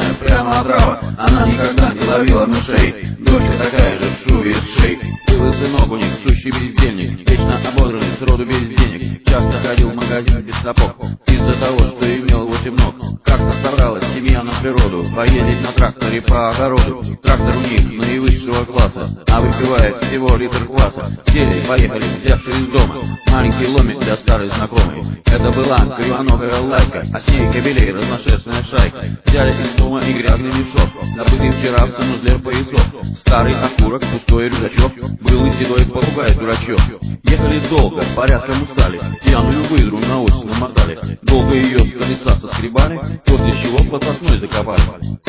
красная, прямо отрава. Она никогда не ловила мышей. Дочка такая же в шубе из шей. Был и сынок у них, сущий бездельник, вечно ободранный, сроду без денег. Часто ходил в магазин без сапог, из-за того, что имел 8 ног. Как-то собралась семья на природу, поедет на тракторе по огороду. Трактор у них наивысшего класса, а выпивает всего литр кваса. Сели, поехали, взявши из дома маленький ломик для старой знакомой. Это была кривоногая лайка, а с ней кобелей разношерстная шайка. Взяли из дома и грязный мешок, забытый вчера в санузле поясок. Старый окурок, пустой рюкзачок, был и седой попугай дурачок. Ехали долго, порядком устали, пьяную выдру на ось намотали. Долго ее с колеса соскребали, после чего под сосной закопали.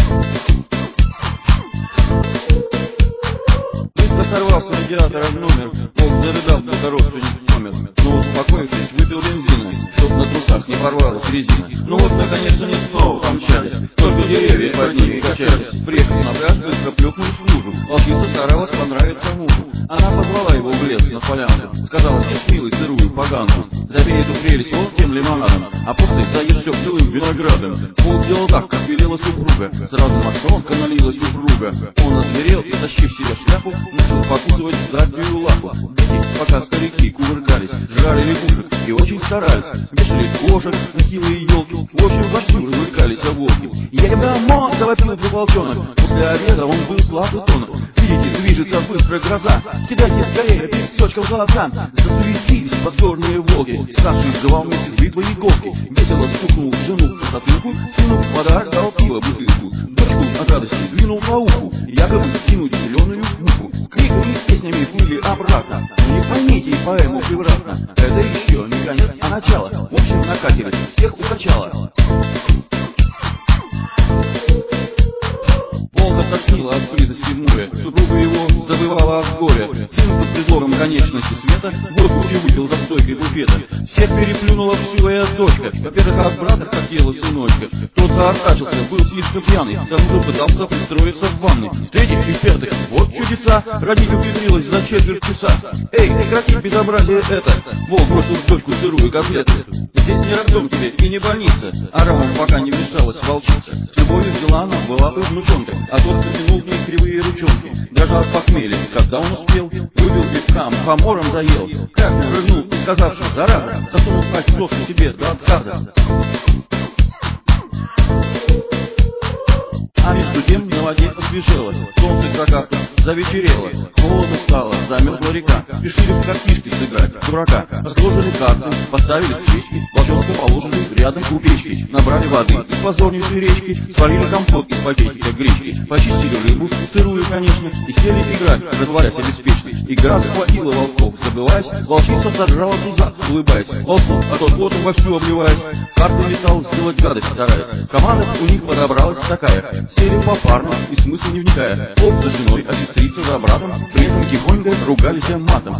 Быстро сорвался радиатор в номер, волк зарыдал до родственник номер. Но успокоившись, выпил бензина, чтоб на трусах не порвалась резина. Ну вот наконец они снова помчались, только деревья под ними качались. Приехав на пляж, быстро плюхнулись в лужу. Волчица старалась понравиться мужу. Она позвала его в лес на поляну, сказала: съешь, милый, сырую поганку, забей эту прелесть волчьим лимонадом, а после заешь все целым виноградом. Волк делал так, как велела супруга, сразу мошонка налила супруга. Он озверел и, тащив себе шляпу, начал покусывать заднюю лапу. Дети, пока старики кувыркались, жрали лягушек и очень старались, вешали кошек на хилые елки. В общем, вовсю развлекались волки. «Я домой!» — завопил бы волчонок. После обеда он был слаб и тонок. Видите, движется быстро гроза, кидайте скорее песочком в глаза. Засуетились подгорные волки, старший жевал вместе с бритвой иголки. Весело стукнул жену по затылку, сыну подарок дал пиво бутылку. Дочку от радости двинул по уху, якобы скинуть зеленую муху. С криками и песнями плыли обратно, но не поймите поэму превратно. Это еще не конец, а начало. В общем, на катере всех укачало. Волка тошнило от близости моря, супруга его забывала от горя. Сын под предлогом конечности света водку и выпил за стойкой буфета. Всех переплюнула вшивая дочка, во-первых, от брата хотела сыночка. Тот заортачился, был слишком пьяный, к тому же пытался пристроиться в ванной. В-третьих и в-пятых, вот чудеса, родить умудрилась за четверть часа. Эй, прекрати безобразие это! Волк бросил в дочку сырую котлету. Здесь не роддом тебе и не больница, а рамом пока не вмешалась волчица. С любовью взяла она была бы внучонка, а тот протянул в ней кривые ручонки. Дрожа от похмелья, когда он успел, выпил пивка, мухомором заел. Как рыгнул, сказавши: зараза, засунул в пасть соску себе до отказа. А между тем на воде освежело, солнце к закату завечерело. Холодно стало, замерзла река, спешили в картишки сыграть дурака. Разложили карты, поставили свечки, волчонка положили рядом у печки. Набрали воды из позорнейшей речки, сварили компот из пакетика гречки. Почистили рыбу, сырую, конечно, и сели играть, растворясь обеспечно. Игра захватила волков, забываясь, волчица сожрала туза, улыбаясь. Волков, а тот потом вовсю обливаясь, карты металл сделать гадость стараясь. Команда у них подобралась такая, сели попарно и смысл не вникая. Волк за женой, а сестрица за братом, при этом тихонько ругались матом.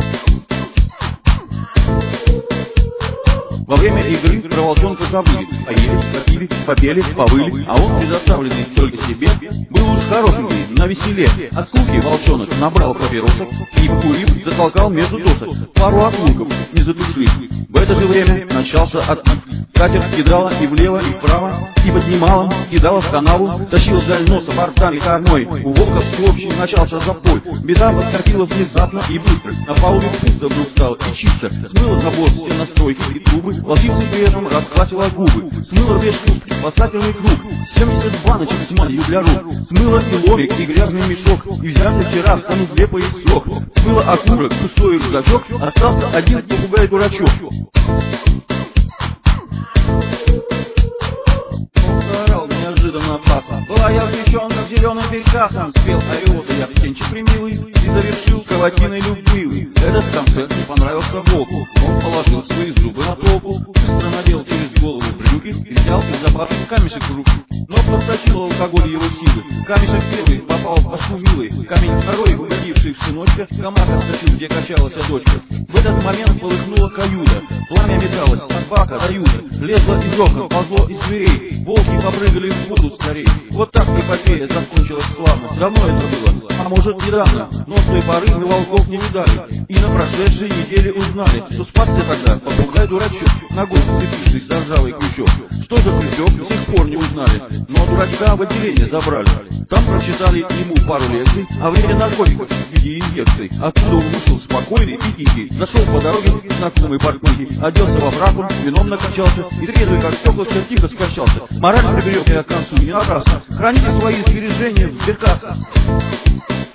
Во время игры про волчонка забыли, поели, попили, попели, повыли, а он, предоставленный только себе, был уж хорошенький, навеселе. От скуки волчонок набрал папиросок и, покурив, затолкал между досок пару окурков, не затушив. В это же время начался отлив. Катер кидала и влево, и вправо, и поднимала, кидала в канаву, тащила вдаль носа бортами кормой. У волков всеобщий начался запой. Беда подкатила внезапно и быстро. На палубе пусто вдруг стало и чисто. Смыла за борт все настройки и трубы. Волчица при этом раскрасила губы. Смыла весь кубки, спасательный круг, 70 баночек с мазью для рук. Смыла и ломик, и грязный мешок, и взятый вчера в санузле поясок. Смыла окурок, пустой рюкзачок, остался один попугай-дурачок. Неожиданно опасно. Была я девчонка с зеленым перекасом, спел ариота я птенчик примилый и завершил каватиной любвивый. Этот концерт не понравился волку, он положил свои зубы на полку, быстро надел через голову брюки и взял из-за пазухи камешек в руки. Но подточил алкоголь его силы. Камешек первый попал в башку вилой, камень второй, угодивший в сыночка, комар отскочил, где качалась дочка. В этот момент полыхнула каюта, пламя металось от бака до юта, лезло из окон, ползло из дверей, волки попрыгали в воду скорей. Вот так эпопея закончилась славно. Давно это было, а может недавно, но с той поры мы волков не видали, и на прошедшей неделе узнали, что спасся тогда попугай-дурачок, ногой зацепившись за ржавый крючок. Что за крючок, до сих пор не узнали, но врачка в отделение забрали. Там прочитали ему пару лекций о вреде наркотиков в виде инъекций. Оттуда он вышел спокойный и тихий. Зашел по дороге к знакомой парковке, оделся во фрак, он вином накачался и трезвый как стеклышко тихо скачался. Мораль приберет меня к концу, не напрасно. Храните свои сбережения в сберкассах.